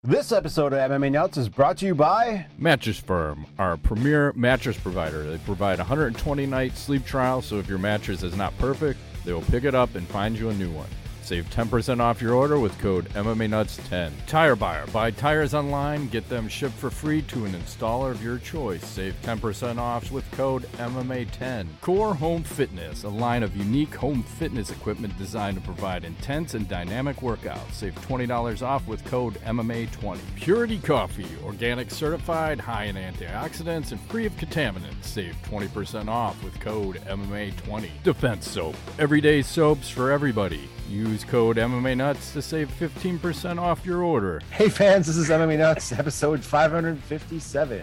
This episode of MMA Nuts is brought to you by Mattress Firm, our premier mattress provider. They provide 120-night sleep trial, so if your mattress is not perfect, they will pick it up and find you a new one. Save 10% off your order with code MMANuts10. Tire Buyer. Buy tires online, get them shipped for free to an installer of your choice. Save 10% off with code MMA10. Core Home Fitness, a line of unique home fitness equipment designed to provide intense and dynamic workouts. Save $20 off with code MMA20. Purity Coffee, organic certified, high in antioxidants, and free of contaminants. Save 20% off with code MMA20. Defense Soap, everyday soaps for everybody. Use code MMA Nuts to save 15% off your order. Hey fans, this is MMA Nuts, episode 557.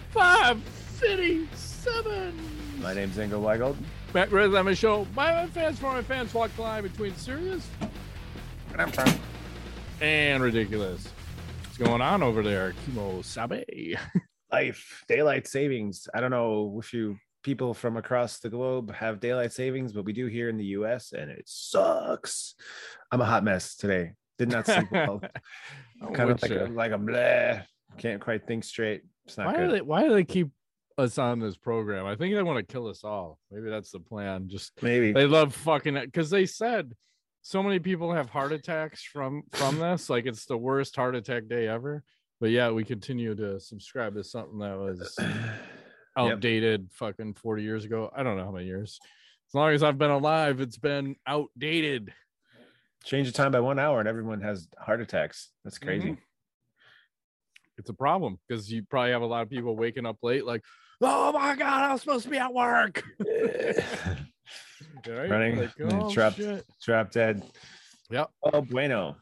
557! My name's Ingo Weigold. Matt Rez on my show. My fans, for my fans, walk the line between serious and ridiculous. What's going on over there, Kimo Sabe? Life, daylight savings. I don't know if you people from across the globe have daylight savings, but we do here in the US, and it sucks. I'm a hot mess today. Did not sleep well. Kind of like a bleh. Can't quite think straight. It's not good. Why do they keep us on this program? I think they want to kill us all. Maybe that's the plan. Just maybe they love fucking it because they said so many people have heart attacks from this. Like it's the worst heart attack day ever. But yeah, we continue to subscribe to something that was outdated fucking 40 years ago. I don't know how many years. As long as I've been alive, it's been outdated. Change the time by 1 hour and everyone has heart attacks. That's crazy. Mm-hmm. It's a problem because you probably have a lot of people waking up late like, oh my God, I was supposed to be at work. Right? Running, like, oh, trapped dead. Yep. Oh, bueno.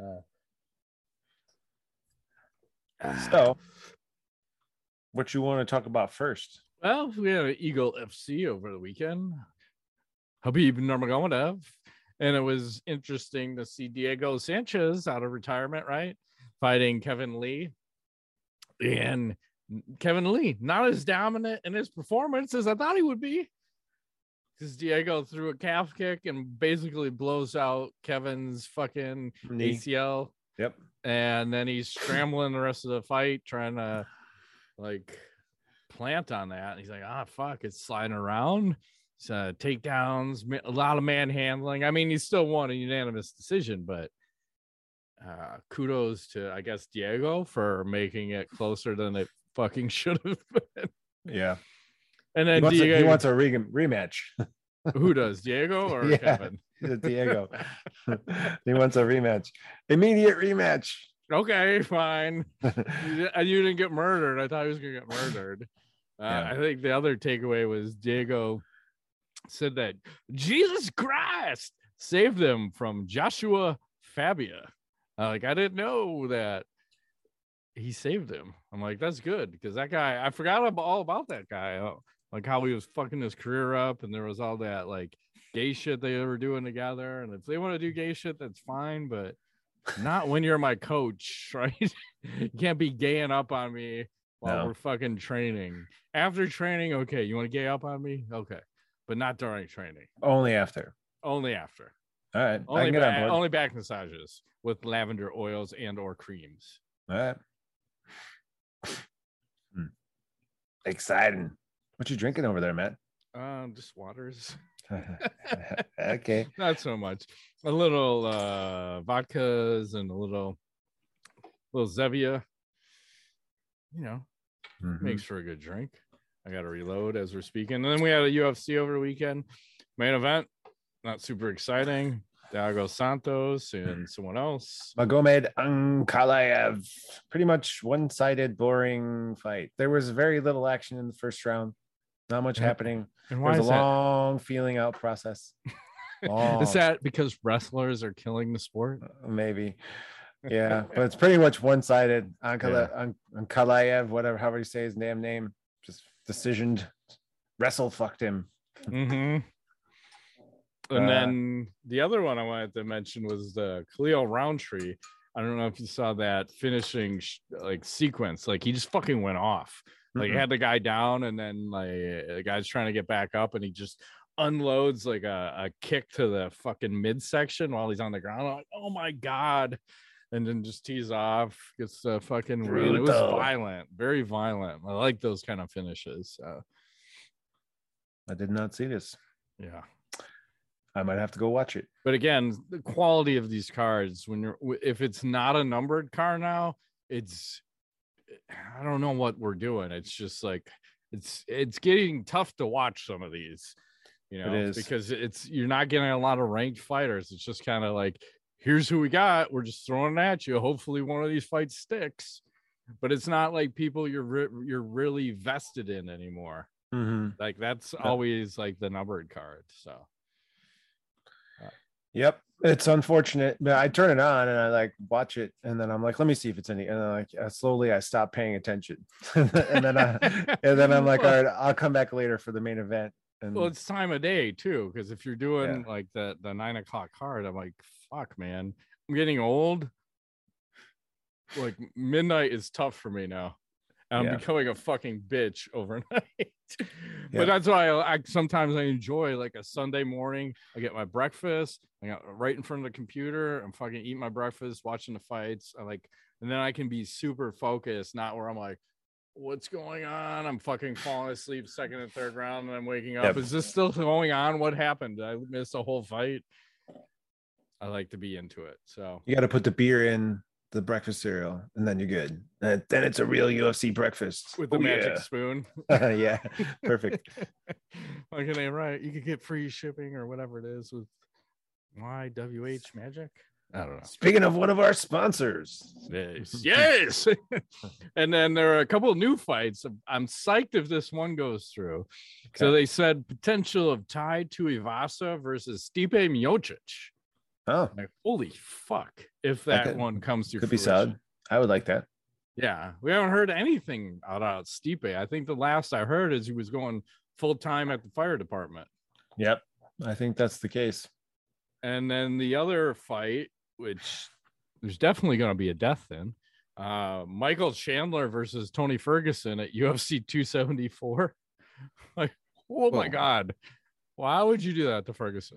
So what you want to talk about first? Well, we had an Eagle FC over the weekend. Habib Nurmagomedov. And it was interesting to see Diego Sanchez out of retirement, right? Fighting Kevin Lee. And Kevin Lee, not as dominant in his performance as I thought he would be. Because Diego threw a calf kick and basically blows out Kevin's fucking knee. ACL. Yep. And then he's scrambling the rest of the fight, trying to like plant on that. He's like, fuck, it's sliding around. It's takedowns, a lot of manhandling. I mean, he still won a unanimous decision, but kudos to, I guess, Diego for making it closer than it fucking should have been. Yeah. And then he wants a rematch. Who does, Diego or Kevin? Diego. He wants a rematch. Immediate rematch. Okay, fine. You didn't get murdered. I thought he was gonna get murdered. I think the other takeaway was Diego said that Jesus Christ saved them from Joshua Fabia. I didn't know that he saved him. I'm like, that's good because that guy, I forgot all about that guy. Like how he was fucking his career up, and there was all that like gay shit they were doing together. And if they want to do gay shit, that's fine, but not when you're my coach, right? You can't be gaying up on me while we're fucking training. After training, okay, you want to gay up on me? Okay. But not during training. Only after. All right. Only back massages with lavender oils and or creams. All right. Exciting. What you drinking over there, Matt? Just waters. Okay. Not so much. A little vodkas and a little Zevia. Makes for a good drink. I got to reload as we're speaking. And then we had a UFC over the weekend. Main event, not super exciting. Thiago Santos and someone else. Magomed Ankalaev. Pretty much one-sided, boring fight. There was very little action in the first round. Not much happening. And why is a long feeling out process. Is that because wrestlers are killing the sport? Maybe. Yeah, but it's pretty much one-sided. Ankalaev, however you say his damn name, just decisioned, fucked him. Mm-hmm. And then the other one I wanted to mention was the Khalil Roundtree. I don't know if you saw that finishing sequence. Like he just fucking went off. Like he had the guy down, and then like the guy's trying to get back up, and he just unloads like a kick to the fucking midsection while he's on the ground. I'm like, oh my God. and then just tees off, gets the fucking win. It was violent, very violent. I like those kind of finishes. I did not see this. Yeah. I might have to go watch it. But again, the quality of these cards, if it's not a numbered car now, I don't know what we're doing. It's just like it's getting tough to watch some of these, because you're not getting a lot of ranked fighters. It's just kind of like, here's who we got. We're just throwing it at you. Hopefully one of these fights sticks. But it's not like people you're really vested in anymore. Mm-hmm. Like that's always like the numbered card. So. Yep, it's unfortunate, but I turn it on and I like watch it, and then I'm like, let me see if it's any. And then slowly I stop paying attention, and then I'm like, all right, I'll come back later for the main event. And well, it's time of day too, because if you're doing like the 9 o'clock card, I'm like, fuck, man, I'm getting old. Like midnight is tough for me now. I'm becoming a fucking bitch overnight. But that's why I sometimes I enjoy like a Sunday morning. I get my breakfast. I got right in front of the computer. I'm fucking eating my breakfast, watching the fights. And then I can be super focused, not where I'm like, what's going on? I'm fucking falling asleep second and third round and I'm waking up. Is this still going on? What happened? Did I miss a whole fight? I like to be into it. So you got to put the beer in the breakfast cereal, and then you're good. And then it's a real UFC breakfast with the magic spoon. Yeah, perfect. Okay, right. You could get free shipping or whatever it is with YWH Magic. I don't know. Speaking of one of our sponsors, yes. And then there are a couple of new fights. I'm psyched if this one goes through. Okay. So they said potential of Tai Tuivasa versus Stipe Miocic. Oh, like, holy fuck! If that one comes to could be sad. I would like that. Yeah, we haven't heard anything about Stipe. I think the last I heard is he was going full time at the fire department. Yep, I think that's the case. And then the other fight, which there's definitely going to be a death in, Michael Chandler versus Tony Ferguson at UFC 274. Like, my God, why would you do that to Ferguson?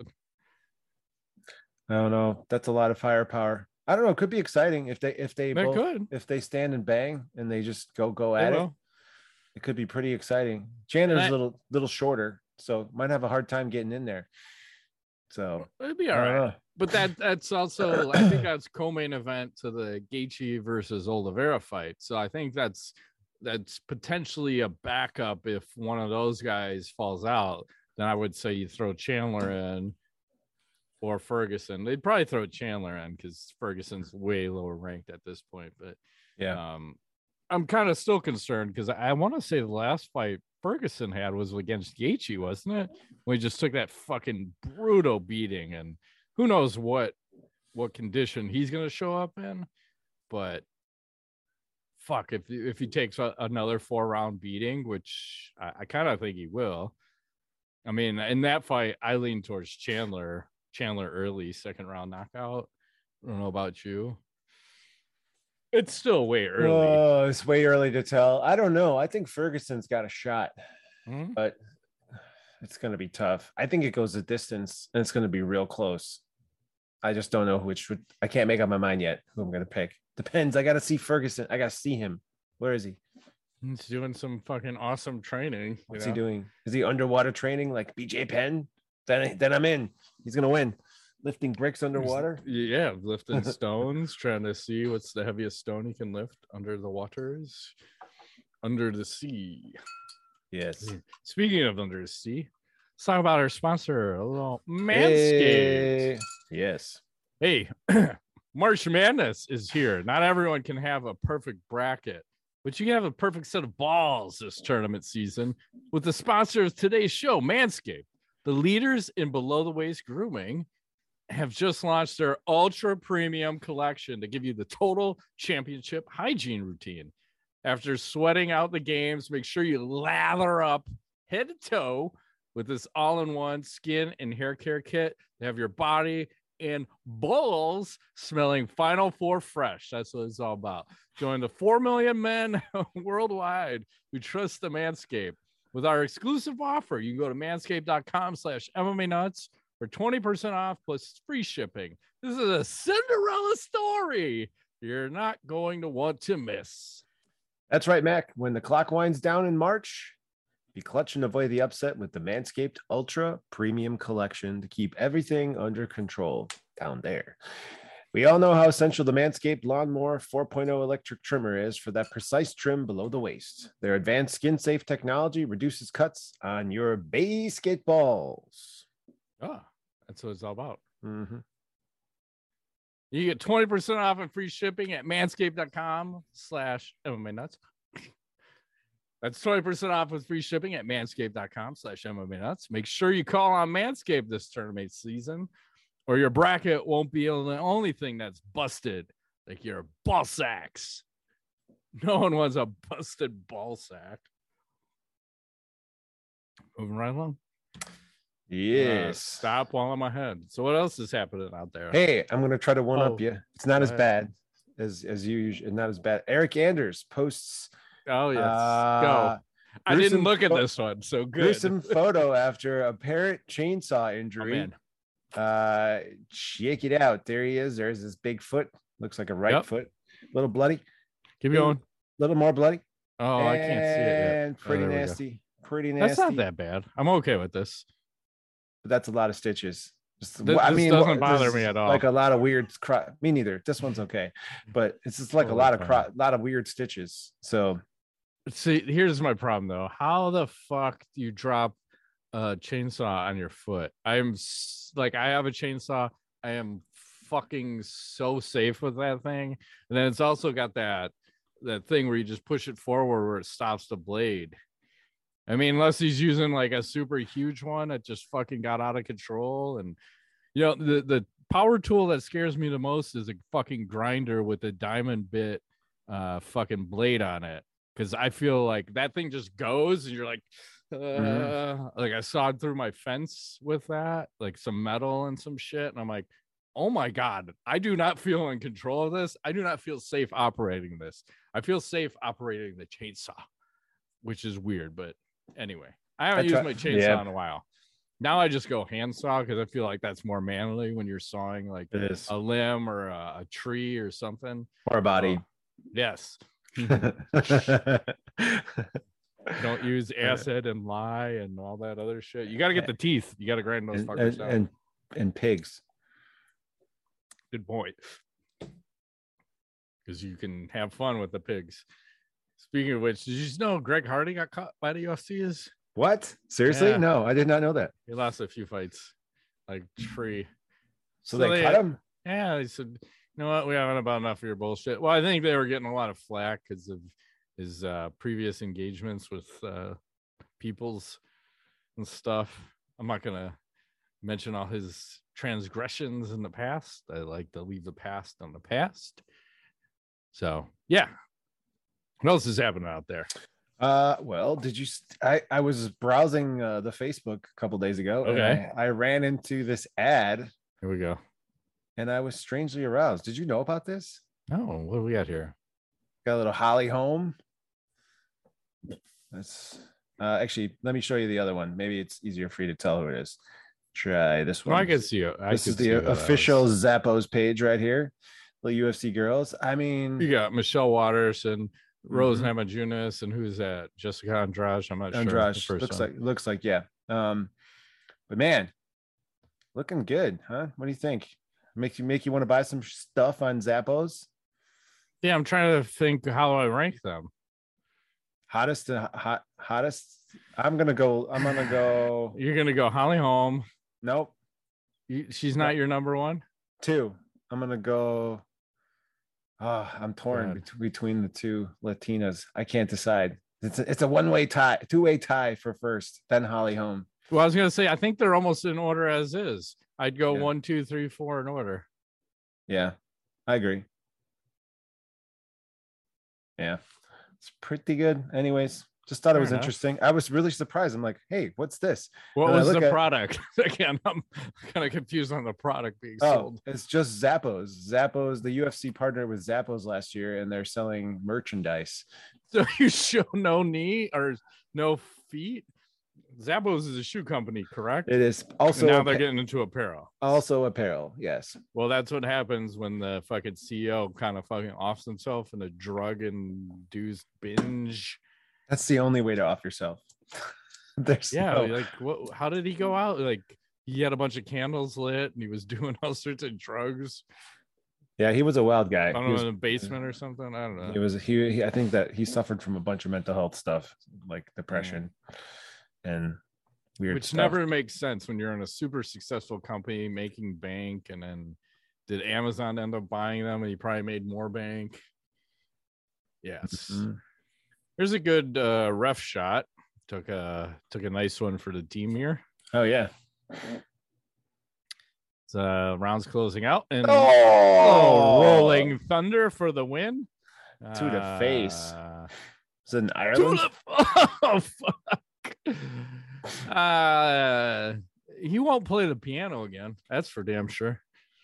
I don't know. That's a lot of firepower. I don't know. It could be exciting if they stand and bang and they just go at it. It could be pretty exciting. Chandler's a little shorter, so might have a hard time getting in there. So it'd be all right. But that's also I think that's co-main event to the Gaethje versus Oliveira fight. So I think that's potentially a backup if one of those guys falls out. Then I would say you throw Chandler in. Or Ferguson. They'd probably throw Chandler in because Ferguson's way lower ranked at this point. But I'm kind of still concerned because I want to say the last fight Ferguson had was against Gaethje, wasn't it? When he just took that fucking brutal beating, and who knows what condition he's going to show up in. But fuck, if he takes another 4-round beating, which I kind of think he will. I mean, in that fight, I lean towards Chandler early, second round knockout. I don't know about you. It's still way early. Oh, it's way early to tell. I don't know. I think Ferguson's got a shot, but it's going to be tough. I think it goes the distance, and it's going to be real close. I just don't know I can't make up my mind yet who I'm going to pick. Depends. I got to see Ferguson. I got to see him. Where is he? He's doing some fucking awesome training. What's he doing? Is he underwater training like BJ Penn? Then I'm in. He's gonna win. Lifting bricks underwater. Yeah, lifting stones, trying to see what's the heaviest stone he can lift under the waters, under the sea. Yes. Speaking of under the sea, let's talk about our sponsor, a little Manscaped. Hey. Yes. Hey, March Madness is here. Not everyone can have a perfect bracket, but you can have a perfect set of balls this tournament season with the sponsor of today's show, Manscaped. The leaders in below-the-waist grooming have just launched their ultra premium collection to give you the total championship hygiene routine. After sweating out the games, make sure you lather up head to toe with this all-in-one skin and hair care kit to have your body and balls smelling Final Four fresh. That's what it's all about. Join the 4 million men worldwide who trust the Manscaped. With our exclusive offer, you can go to manscaped.com/MMA nuts for 20% off plus free shipping. This is a Cinderella story you're not going to want to miss. That's right, Mac. When the clock winds down in March, be clutch and avoid the upset with the Manscaped Ultra Premium Collection to keep everything under control down there. We all know how essential the Manscaped Lawnmower 4.0 electric trimmer is for that precise trim below the waist. Their advanced skin-safe technology reduces cuts on your basketballs. Oh, that's what it's all about. Mm-hmm. You get 20% off and free shipping at manscaped.com/MMA nuts. That's 20% off with free shipping at manscaped.com/MMA nuts. Make sure you call on Manscaped this tournament season, or your bracket won't be the only thing that's busted, like your ball sacks. No one wants a busted ball sack. Moving right along. Yes. Stop while I'm ahead. So what else is happening out there? Hey, I'm going to try to one-up you. It's not as bad as you usually. Not as bad. Eric Anders posts. Oh, yes. Go. I didn't look at this one, so good. Gruesome photo after apparent chainsaw injury. Check it out. There he is. There's his big foot. Looks like a right foot. A little bloody. Keep going. A little more bloody. Oh, I can't see it yet. And pretty nasty. Pretty nasty. That's not that bad. I'm okay with this. But that's a lot of stitches. This doesn't bother me at all. Like a lot of weird. Me neither. This one's okay, but it's just like a lot of weird stitches. So, see, here's my problem though. How the fuck do you drop a chainsaw on your foot? I have a chainsaw. I am fucking so safe with that thing, and then it's also got that thing where you just push it forward where it stops the blade. I mean, unless he's using like a super huge one that just fucking got out of control. And, the power tool that scares me the most is a fucking grinder with a diamond bit fucking blade on it. Because I feel like that thing just goes and you're like, like I sawed through my fence with that, like some metal and some shit. And I'm like, oh my God, I do not feel in control of this. I do not feel safe operating this. I feel safe operating the chainsaw, which is weird, but anyway, I haven't used my chainsaw in a while. Now I just go handsaw because I feel like that's more manly when you're sawing like a limb or a tree or something. Or a body. Yes. Don't use acid and lye and all that other shit. You got to get the teeth. You got to grind those fuckers down. And pigs. Good point. Because you can have fun with the pigs. Speaking of which, did you know Greg Hardy got caught by the UFC? What? Seriously? Yeah. No, I did not know that. He lost a few fights, like tree. So they cut him? Yeah, they said, you know what? We haven't about enough of your bullshit. Well, I think they were getting a lot of flack because of his previous engagements with peoples and stuff. I'm not going to mention all his transgressions in the past. I like to leave the past on the past. So, yeah. What else is happening out there? Well, did you? I was browsing the Facebook a couple days ago. Okay. And I ran into this ad. Here we go. And I was strangely aroused. Did you know about this? Oh, what do we got here? Got a little Holly Holm. That's actually. Let me show you the other one. Maybe it's easier for you to tell who it is. Try this one. No, I can see it. This is the official Zappos page right here. The UFC girls. I mean, you got Michelle Waters and Rose Namajunas, and who's that? Jessica Andrade. I'm not sure. Andrade looks like yeah. But man, looking good, huh? What do you think? Make you want to buy some stuff on Zappos? Yeah, I'm trying to think how I rank them. Hottest. I'm gonna go. You're gonna go Holly Holm. Nope. She's not your number one. 2. I'm gonna go. I'm torn between the two Latinas. I can't decide. It's a one-way tie, two-way tie for first, then Holly Holm. Well, I was gonna say I think they're almost in order as is. I'd go 1, 2, 3, 4 in order. Yeah, I agree. Yeah, it's pretty good. Anyways, just thought it was interesting. I was really surprised. I'm like, hey, what's this? What was the product? Again, I'm kind of confused on the product being sold. It's just Zappos. Zappos, the UFC partnered with Zappos last year, and they're selling merchandise. So you show no knee or no feet? Zappos is a shoe company, correct? It is also and now they're getting into apparel. Also apparel, yes. Well, that's what happens when the fucking CEO kind of fucking offs himself in a drug induced binge. That's the only way to off yourself. Like what? How did he go out? Like he had a bunch of candles lit and he was doing all sorts of drugs. Yeah, he was a wild guy. I don't know, in the basement or something. I don't know. He I think that he suffered from a bunch of mental health stuff, like depression and weird Which stuff. never makes sense when you're in a super successful company making bank, and then did Amazon end up buying them and he probably made more bank? Yes. Mm-hmm. Here's a good ref shot. Took a nice one for the team here. Oh yeah. Rounds closing out, and Rolling Thunder for the win. To the face. Is it in Ireland? Oh fuck. He won't play the piano again. That's for damn sure.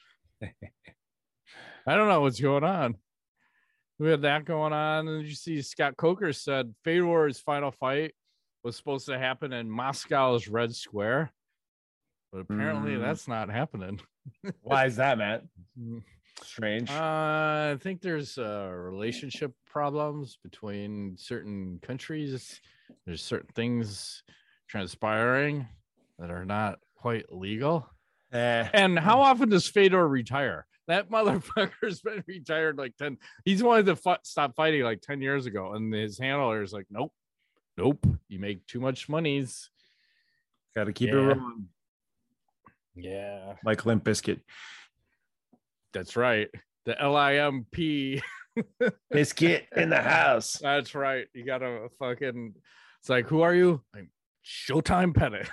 I don't know what's going on. We had that going on, and you see Scott Coker said Fedor's final fight was supposed to happen in Moscow's Red Square. But apparently that's not happening. Why is that, Matt? Strange. I think there's relationship problems between certain countries. There's certain things transpiring that are not quite legal. And how often does Fedor retire? That motherfucker's been retired like 10. He's wanted to stop fighting like 10 years ago. And his handler's like, nope. You make too much monies. Got to keep it rolling. Yeah. Like Limp Bizkit. That's right. The LIMP. Biscuit in the house. That's right. You got to fucking. It's like, who are you? I'm Showtime Pettit.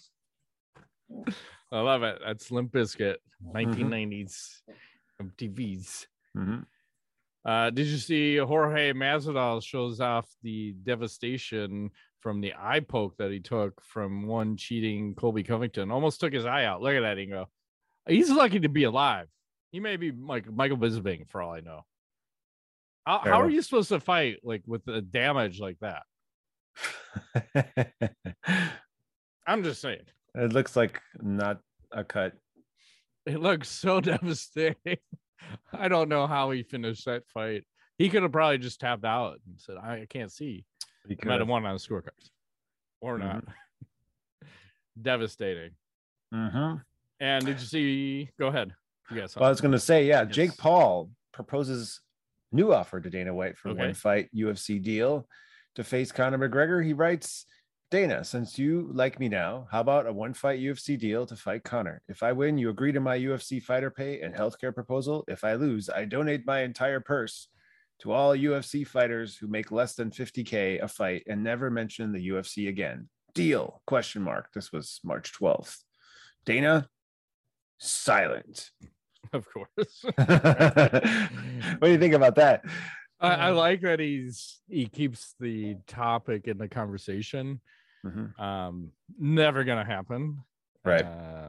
I love it. That's Limp Bizkit. 1990s MTVs. Mm-hmm. Did you see Jorge Masvidal shows off the devastation from the eye poke that he took from one cheating Colby Covington? Almost took his eye out. Look at that, Ingo. He's lucky to be alive. He may be like Michael Bisping for all I know. How are you supposed to fight like with the damage like that? I'm just saying. It looks like not a cut. It looks so devastating. I don't know how he finished that fight. He could have probably just tapped out and said, I can't see. He might have won on the scorecards. Or not. Devastating. Mm-hmm. And did you see? Go ahead. Well, I was going to say, yes. Jake Paul proposes new offer to Dana White for one fight UFC deal to face Conor McGregor. He writes, Dana, since you like me now, how about a one fight UFC deal to fight Conor? If I win, you agree to my UFC fighter pay and healthcare proposal. If I lose, I donate my entire purse to all UFC fighters who make less than $50K a fight and never mention the UFC again. Deal? ? This was March 12th. Dana, silent. Of course. What do you think about that? I like that he keeps the topic in the conversation. Never gonna happen, right?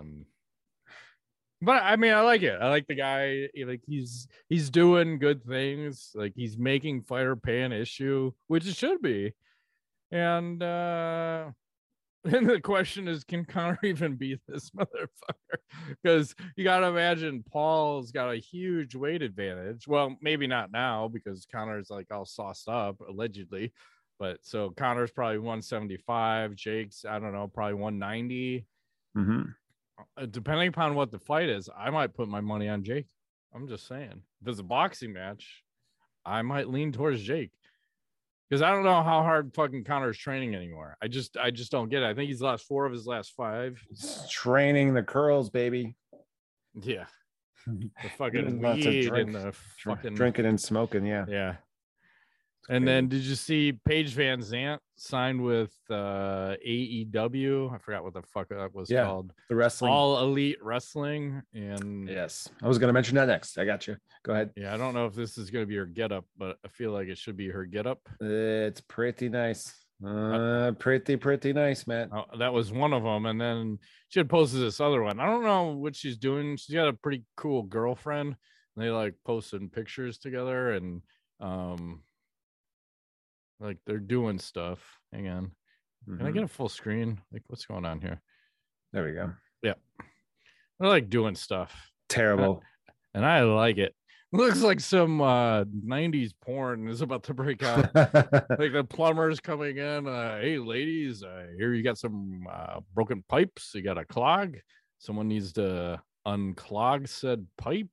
But I mean, I like it. I like the guy. Like he's doing good things. Like he's making fighter pay an issue, which it should be. And the question is, can Conor even beat this motherfucker? Because you got to imagine Paul's got a huge weight advantage. Well, maybe not now because Conor's like all sauced up, allegedly. But so Conor's probably 175. Jake's, I don't know, probably 190. Depending upon what the fight is, I might put my money on Jake. I'm just saying. If it's a boxing match, I might lean towards Jake. Because I don't know how hard fucking Conor's training anymore. I just don't get it. I think he's lost 4 of his last 5. He's training the curls, baby. Yeah. The fucking weed and the fucking drinking and smoking, yeah. Yeah. And then did you see Paige Van Zant signed with AEW? I forgot what the fuck that was called. The wrestling. All Elite Wrestling. And yes, I was going to mention that next. I got you. Go ahead. Yeah, I don't know if this is going to be her getup, but I feel like it should be her getup. It's pretty nice. Pretty nice, man. That was one of them. And then she had posted this other one. I don't know what she's doing. She's got a pretty cool girlfriend. And they like posting pictures together and like they're doing stuff. Hang on. Can I get a full screen? Like, what's going on here? There we go. Yeah. I like doing stuff. Terrible. And I like it. Looks like some 90s porn is about to break out. Like the plumber's coming in. Hey, ladies, here you got some broken pipes. You got a clog. Someone needs to unclog said pipe.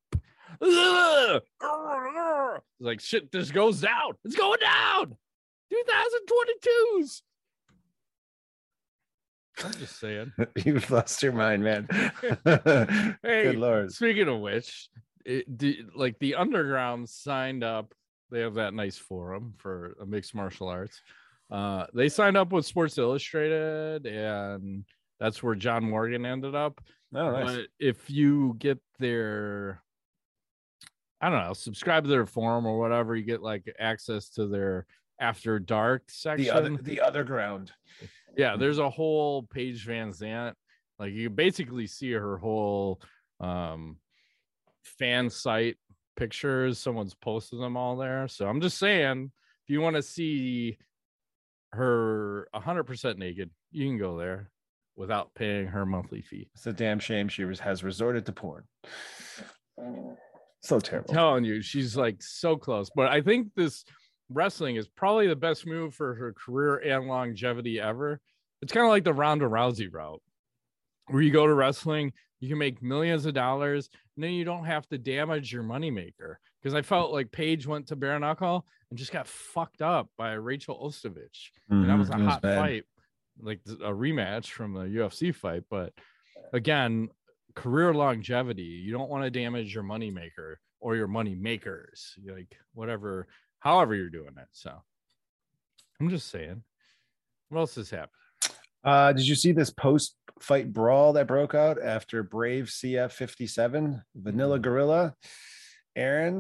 Like, shit, this goes down. It's going down. 2022s. I'm just saying. You've lost your mind, man. Hey, good Lord. Speaking of which, like the Underground signed up. They have that nice forum for mixed martial arts. They signed up with Sports Illustrated, and that's where John Morgan ended up. Oh, nice. But if you get their, I don't know, subscribe to their forum or whatever, you get like access to their After Dark section. The other ground. Yeah, there's a whole Paige Van Zandt. Like, you basically see her whole fan site pictures. Someone's posted them all there. So I'm just saying, if you want to see her 100% naked, you can go there without paying her monthly fee. It's a damn shame she has resorted to porn. So terrible. I'm telling you, she's like so close. But I think this wrestling is probably the best move for her career and longevity ever. It's kind of like the Ronda Rousey route, where you go to wrestling, you can make millions of dollars, and then you don't have to damage your moneymaker. Because I felt like Paige went to bare knuckle and just got fucked up by Rachel Ostovich. And that was a hot fight, like a rematch from the UFC fight. But again, career longevity, you don't want to damage your moneymaker or your money makers, like whatever, however you're doing it. So I'm just saying, what else has happened? Did you see this post-fight brawl that broke out after Brave CF 57 Vanilla Gorilla? Aaron,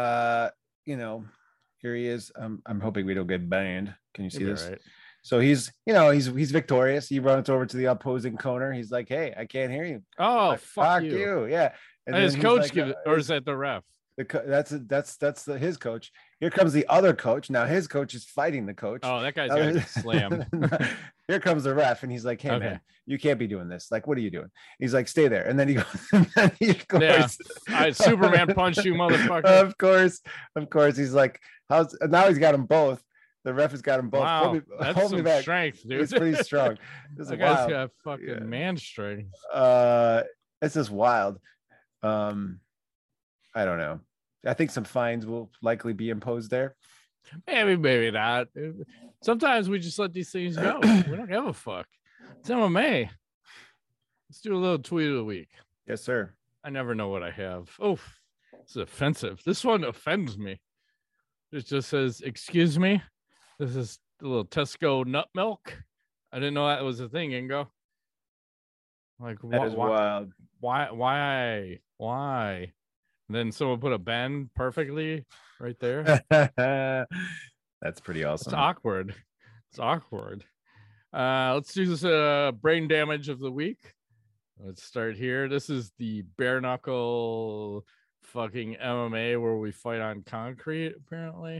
here he is. I'm hoping we don't get banned. Can you see this? Right. So he's victorious. He runs over to the opposing corner. He's like, "Hey, I can't hear you." Oh, like, fuck you. Yeah. And his coach gives it, or is that the ref? That's his coach. Here comes the other coach. Now his coach is fighting the coach. Oh, that guy's got to get slammed. Here comes the ref, and he's like, "Hey, man, you can't be doing this. Like, what are you doing?" He's like, "Stay there." And then he goes, "Yeah, I Superman punch you, motherfucker." Of course. He's like, now he's got them both. The ref has got them both. Wow, that's some back. Strength, dude. It's pretty strong. This that guy's got fucking man strength. It's just wild. I don't know. I think some fines will likely be imposed there. Maybe not. Sometimes we just let these things go. We don't give a fuck. It's MMA. Let's do a little tweet of the week. Yes, sir. I never know what I have. Oh, it's offensive. This one offends me. It just says, "Excuse me. This is a little Tesco nut milk." I didn't know that was a thing, Ingo. Like, that is wild. Why? And then someone put a Ben perfectly right there. That's pretty awesome. It's awkward. Let's do this brain damage of the week. Let's start here. This is the bare knuckle fucking MMA where we fight on concrete, apparently.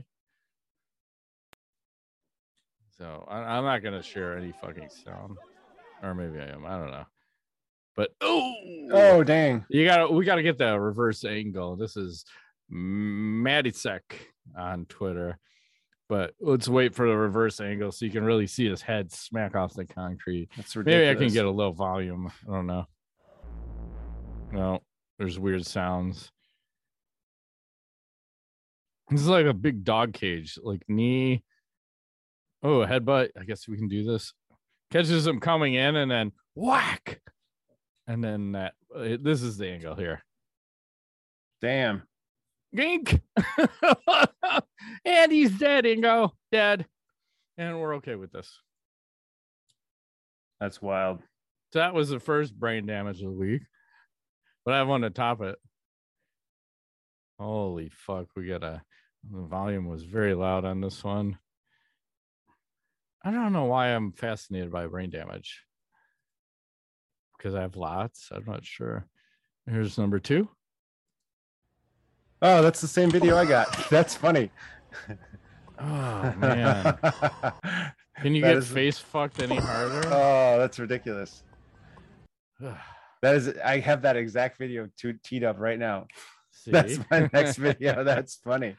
So I'm not gonna share any fucking sound, or maybe I am. I don't know. But oh dang! We gotta get that reverse angle. This is Madisek on Twitter, but let's wait for the reverse angle so you can really see his head smack off the concrete. That's ridiculous. Maybe I can get a little volume. I don't know. No, there's weird sounds. This is like a big dog cage, like knee. Oh, a headbutt. I guess we can do this. Catches him coming in and then whack. And then this is the angle here. Damn. Gink. And he's dead, Ingo. Dead. And we're okay with this. That's wild. So that was the first brain damage of the week. But I have one to top it. Holy fuck. The volume was very loud on this one. I don't know why I'm fascinated by brain damage. Because I have lots. I'm not sure. Here's number 2. Oh, that's the same video I got. That's funny. Oh, man. Can you get face fucked any harder? Oh, that's ridiculous. I have that exact video teed up right now. See? That's my next video. That's funny.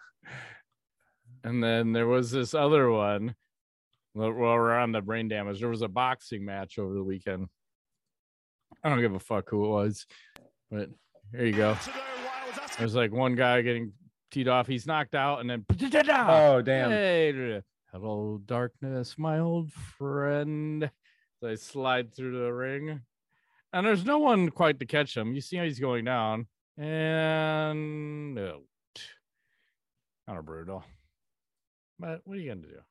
And then there was this other one. While we're on the brain damage, there was a boxing match over the weekend. I don't give a fuck who it was, but here you go. There's like one guy getting teed off. He's knocked out, and then oh damn! Hey, hello, darkness, my old friend. So I slide through the ring, and there's no one quite to catch him. You see how he's going down, and kind of brutal. But what are you gonna do?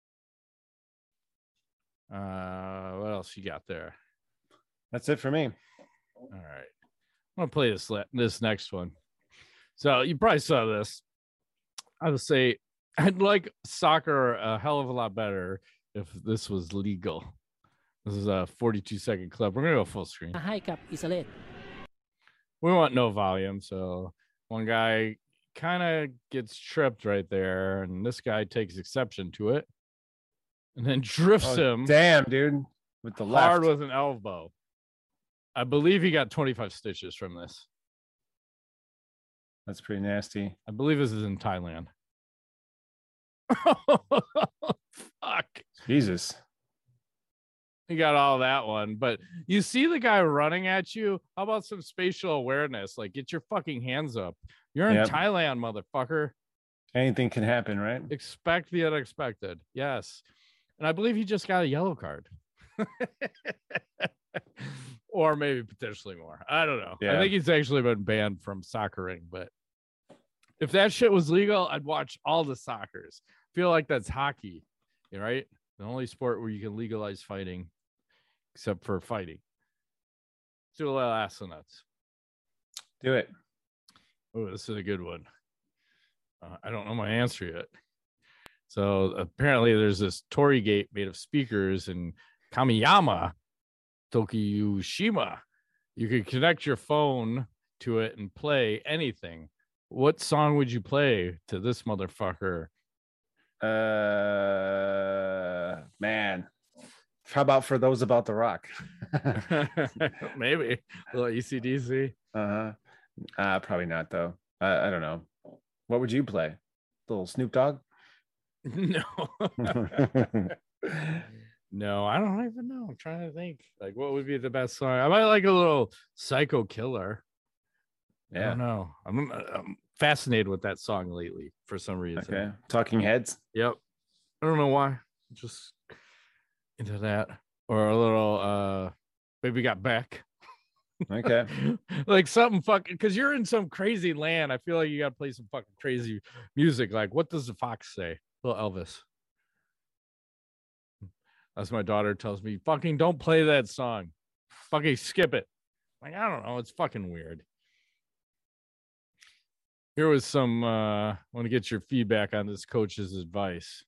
What else you got there? That's it for me. All right, I'm gonna play this next one. So you probably saw this. I would say I'd like soccer a hell of a lot better if this was legal. This is a 42-second clip. We're gonna go full screen. We want no volume, so one guy kind of gets tripped right there, and this guy takes exception to it, and then drifts him. Damn, dude, with the hard left with an elbow. I believe he got 25 stitches from this. That's pretty nasty. I believe this is in Thailand. Fuck. Jesus. You got all that one, but you see the guy running at you. How about some spatial awareness? Like, get your fucking hands up. You're in Thailand, motherfucker. Anything can happen, right? Expect the unexpected. Yes. And I believe he just got a yellow card. Or maybe potentially more. I don't know. Yeah. I think he's actually been banned from soccering, but if that shit was legal, I'd watch all the soccers. Feel like that's hockey, right? The only sport where you can legalize fighting, except for fighting. Let's do a little ass and nuts. Do it. Oh, this is a good one. I don't know my answer yet. So apparently there's this Torii gate made of speakers in Kamiyama, Tokushima. You could connect your phone to it and play anything. What song would you play to this motherfucker? Man. How about For Those About the Rock? Maybe. A little ECDC. Probably not, though. I don't know. What would you play? Little Snoop Dogg? No. No, I don't even know. I'm trying to think. Like, what would be the best song? I might like a little Psycho Killer. Yeah. I don't know. I'm fascinated with that song lately for some reason. Okay. Talking Heads? Yep. I don't know why. Just into that. Or a little Baby Got Back. Okay. Like something fucking, because you're in some crazy land. I feel like you got to play some fucking crazy music. Like, what does the fox say? Little Elvis. As my daughter tells me, fucking don't play that song. Fucking skip it. Like, I don't know. It's fucking weird. Here was some, I want to get your feedback on this coach's advice.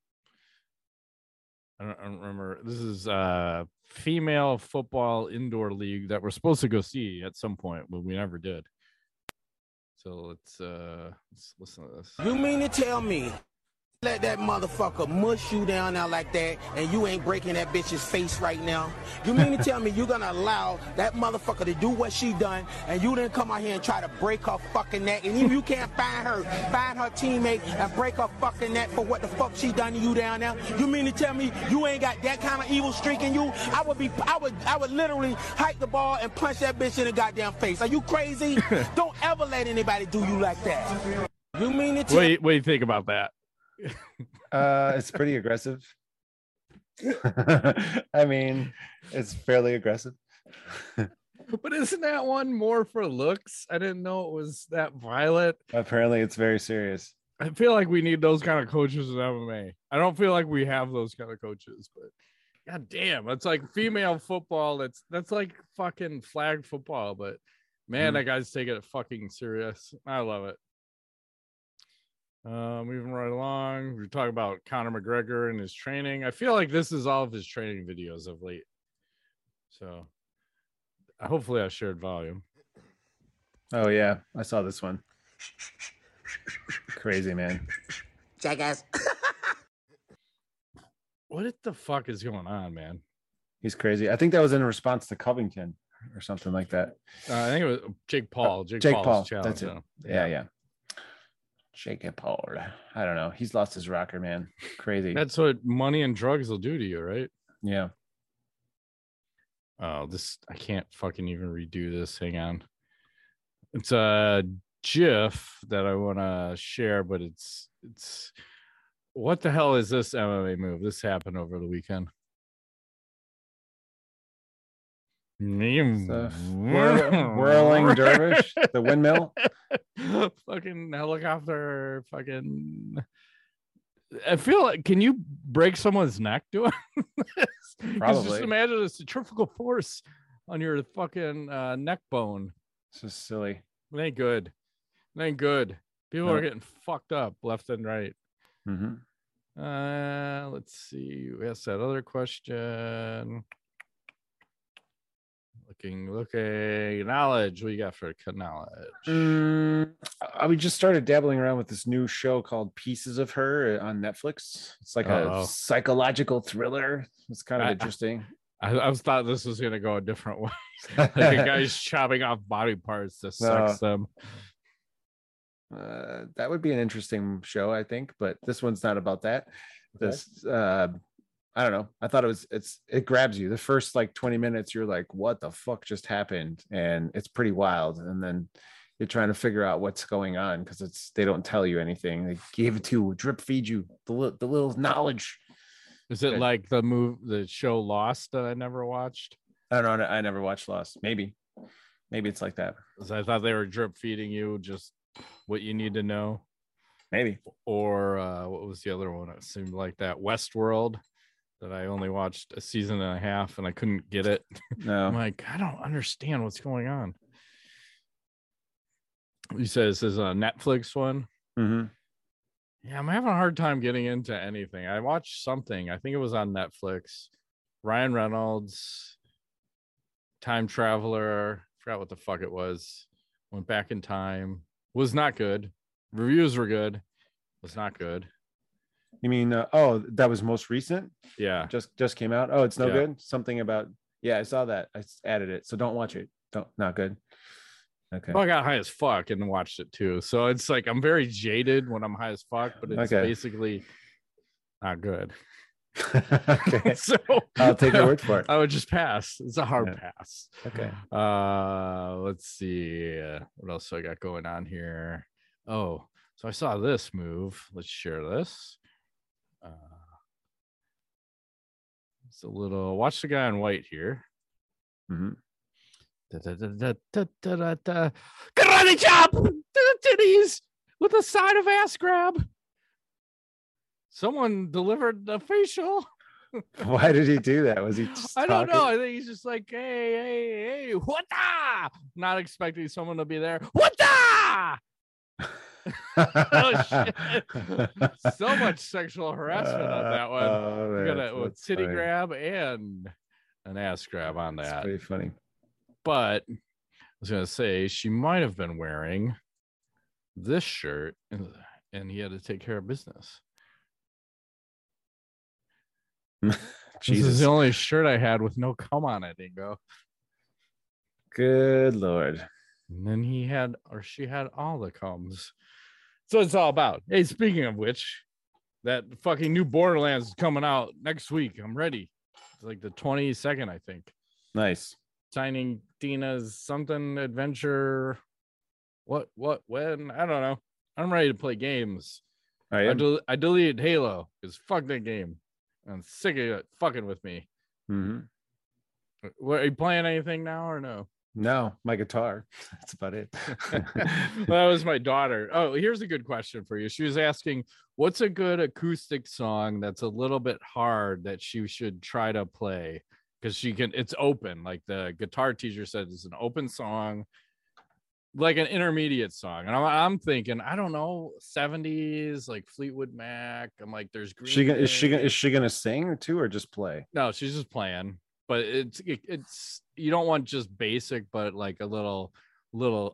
I don't remember. This is female football indoor league that we're supposed to go see at some point, but we never did. So let's listen to this. You mean to tell me let that motherfucker mush you down there like that and you ain't breaking that bitch's face right now? You mean to tell me you're gonna allow that motherfucker to do what she done and you didn't come out here and try to break her fucking neck, and even you can't find her teammate and break her fucking neck for what the fuck she done to you down there? You mean to tell me you ain't got that kind of evil streak in you? I would literally hike the ball and punch that bitch in the goddamn face. Are you crazy? Don't ever let anybody do you like that. You mean to tell me? What do you think about that? It's pretty aggressive. I mean, it's fairly aggressive. But isn't that one more for looks? I didn't know it was that violent. Apparently it's very serious. I feel like we need those kind of coaches in MMA. I don't feel like we have those kind of coaches, but god damn, it's like female football. That's like fucking flag football, but man, that guy's taking it fucking serious. I love it. Moving right along, we're talking about Conor McGregor and his training. I feel like this is all of his training videos of late. So hopefully I shared volume. Oh yeah, I saw this one. Crazy, man. Jackass. What the fuck is going on, man? He's crazy. I think that was in response to Covington or something like that. I think it was Jake Paul. Jake Paul's Paul. challenge. That's it. Yeah. Jake Paul. I don't know. He's lost his rocker, man. Crazy. That's what money and drugs will do to you, right? Yeah. Oh, I can't fucking even redo this. Hang on. It's a GIF that I want to share, but it's what the hell is this MMA move? This happened over the weekend. Whirling dervish, the windmill, fucking helicopter, fucking. I feel like, can you break someone's neck doing this? Probably. Just imagine a centrifugal force on your fucking neck bone. It's just silly. It ain't good. It ain't good. People are getting fucked up left and right. Mm-hmm. Let's see. We asked that other question. Looking. Knowledge. What you got for knowledge? We just started dabbling around with this new show called Pieces of Her on Netflix. It's like a psychological thriller. It's kind of interesting. I thought this was going to go a different way. Like a guy's chopping off body parts to sex them. That would be an interesting show, I think, but this one's not about that. Okay. This I don't know. I thought it grabs you. The first like 20 minutes, you're like, what the fuck just happened? And it's pretty wild. And then you're trying to figure out what's going on because they don't tell you anything. They gave it to you, drip feed you the little knowledge. Is it like the show Lost that I never watched? I don't know. I never watched Lost. Maybe it's like that. I thought they were drip feeding you just what you need to know. Maybe. Or what was the other one? It seemed like that Westworld that I only watched a season and a half and I couldn't get it. No. I'm like, I don't understand what's going on. You said this is a Netflix one. Mm-hmm. Yeah, I'm having a hard time getting into anything. I watched something. I think it was on Netflix. Ryan Reynolds, time traveler. Forgot what the fuck it was. Went back in time. Was not good. Reviews were good. Was not good. You mean that was most recent? Yeah, just came out. Oh, it's no good. Something about I saw that. I added it, so don't watch it. Not good. Okay. Well, I got high as fuck and watched it too, so it's like I'm very jaded when I'm high as fuck, but it's basically not good. Okay, so I'll take your word for it. I would just pass. It's a hard pass. Okay. Let's see what else I got going on here. Oh, so I saw this move. Let's share this. It's a little. Watch the guy in white here. Mm-hmm. Karate chop to the titties with a side of ass grab. Someone delivered the facial. Why did he do that? Was he just I don't know. I think he's just like, hey, what da? Not expecting someone to be there. What da? Oh shit. So much sexual harassment on that one. We got a titty grab and an ass grab on that. That's pretty funny. But I was gonna say she might have been wearing this shirt and he had to take care of business. This is the only shirt I had with no cum on it, Dingo. Good Lord. And then she had all the cums. So it's all about. Hey, speaking of which, that fucking new Borderlands is coming out next week. I'm ready. It's like the 22nd, I think. Nice. Signing Dina's something adventure. What, when? I don't know. I'm ready to play games. I deleted Halo because fuck that game. I'm sick of it fucking with me. Mm-hmm. What, are you playing anything now or no? No, my guitar. That's about it. Well, that was my daughter. Oh, here's a good question for you. She was asking, what's a good acoustic song that's a little bit hard that she should try to play? Because it's open. Like the guitar teacher said, it's an open song, like an intermediate song. And I'm thinking, I don't know, 70s, like Fleetwood Mac. I'm like, there's Green Day. Is she gonna sing too, or just play? No, she's just playing. But it's you don't want just basic, but like a little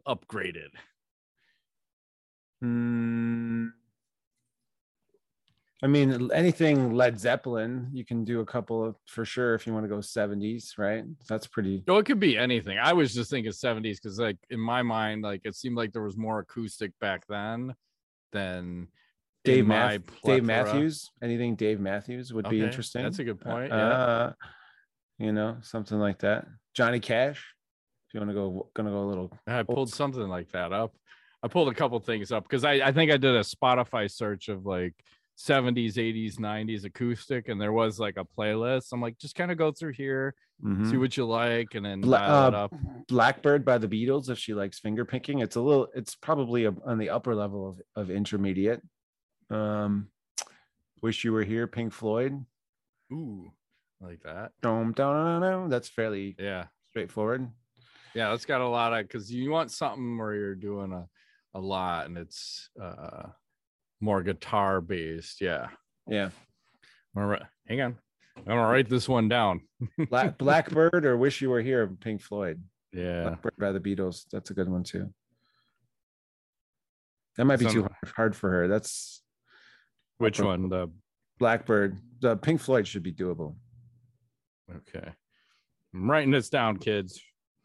upgraded. I mean, anything Led Zeppelin, you can do a couple of for sure if you want to go 70s, right? That's pretty. No, it could be anything. I was just thinking 70s because, like, in my mind, like it seemed like there was more acoustic back then than Dave plethora. Matthews. Anything Dave Matthews would be interesting. That's a good point. Yeah. You know, something like that. Johnny Cash. If you want to gonna go a little. I pulled something like that up. I pulled a couple things up because I think I did a Spotify search of like 70s, 80s, 90s acoustic, and there was like a playlist. I'm like, just kind of go through here, see what you like, and then dial it up. Blackbird by the Beatles, if she likes finger picking. It's probably on the upper level of intermediate. Wish You Were Here, Pink Floyd. Ooh, like that. That's fairly straightforward. Yeah, that's got a lot of, because you want something where you're doing a lot and it's more guitar based. Yeah. Hang on, I'm gonna write this one down. Blackbird or Wish You Were Here, Pink Floyd. Yeah. Blackbird by the Beatles. That's a good one too. That might be too hard for her. That's which one? The Blackbird. The Pink Floyd should be doable. Okay. I'm writing this down, kids.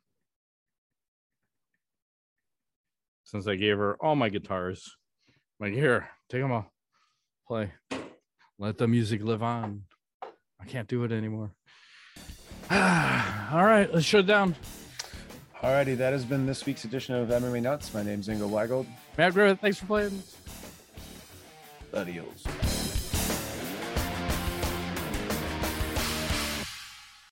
Since I gave her all my guitars. I'm like, here, take them all. Play. Let the music live on. I can't do it anymore. All right, let's shut it down. Alrighty, that has been this week's edition of MMA Nuts. My name's Ingo Weigold. Matt Griffith, thanks for playing. Adios.